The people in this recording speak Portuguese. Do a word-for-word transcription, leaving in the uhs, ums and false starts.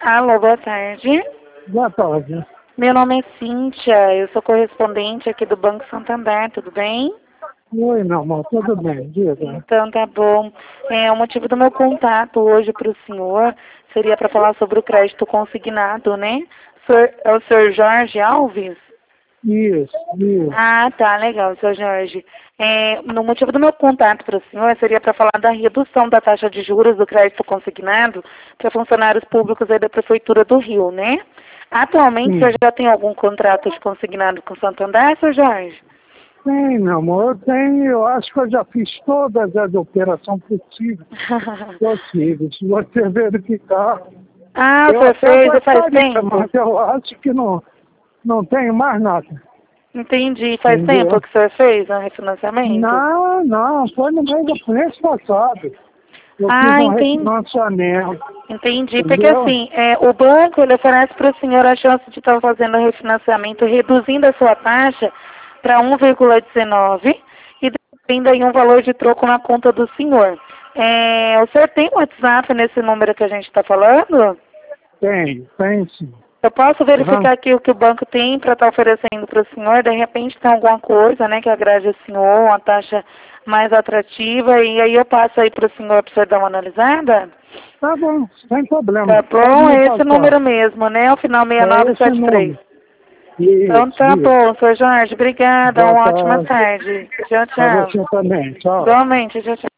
Alô, boa tarde. Boa tarde. Meu nome é Cíntia, eu sou correspondente aqui do Banco Santander, tudo bem? Oi, meu amor, tudo bem? Diga. Então tá bom. É, o motivo do meu contato hoje para o senhor seria para falar sobre o crédito consignado, né? Senhor- é o senhor Jorge Alves? Isso, isso. Ah, tá, legal, senhor Jorge. É, no motivo do meu contato para o senhor seria para falar da redução da taxa de juros do crédito consignado para funcionários públicos aí da Prefeitura do Rio, né? Atualmente, o Sim. senhor já tem algum contrato de consignado com o Santander, senhor Jorge? Tem, meu amor, eu tenho, eu acho que eu já fiz todas as operações possíveis, possíveis. Se você verificar, Ah, o eu senhor até fez e faz gostaria, tempo? mas eu acho que não, não tenho mais nada. Entendi. Faz tempo Entendeu? que o senhor fez o refinanciamento? Não, não, foi no mês do mês passado. Eu fiz Ah, um entendi. refinanciamento, Entendi. Porque entendeu? assim, é, o banco ele oferece para o senhor a chance de estar fazendo o refinanciamento, reduzindo a sua taxa para um vírgula dezenove e tendo aí um valor de troco na conta do senhor. É, o senhor tem WhatsApp nesse número que a gente está falando? Tem, tem sim. Eu posso Tá? verificar aqui o que o banco tem para estar oferecendo para o senhor? De repente tem alguma coisa, né, que agrade o senhor, uma taxa mais atrativa, e aí eu passo aí para o senhor para o senhor dar uma analisada? Tá bom, sem problema. Tá Pode bom, me é esse passar. número mesmo, né? O final É esse seis nove sete três. nome. Então Isso, tá isso. bom, senhor Jorge. Obrigada. Boa Uma ótima tarde. tarde. Tchau, Pra tchau. você também. Tchau. Igualmente, tchau, tchau.